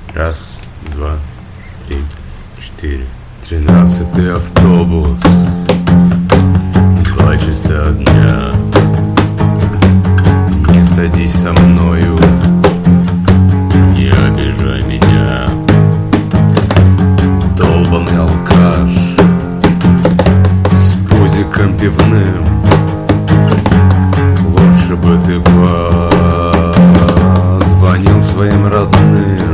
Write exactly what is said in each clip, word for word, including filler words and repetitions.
Раз, два, три, четыре. Тринадцатый автобус. Два часа дня. Не садись со мною, не обижай меня. Долбаный алкаш с пузиком пивным. Лучше бы ты позвонил своим родным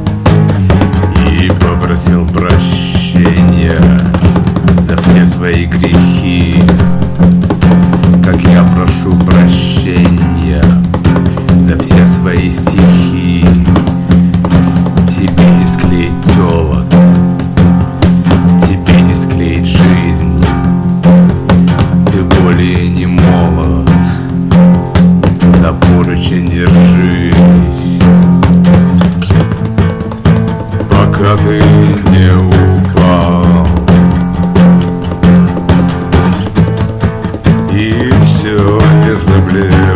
и попросил прощения за все свои грехи, как я прошу прощения за все свои стихи. Тебе не склеить тёлок, тебе не склеить жизнь. Ты более не молод, за поручень держись, пока ты не упал. И все не заблеет.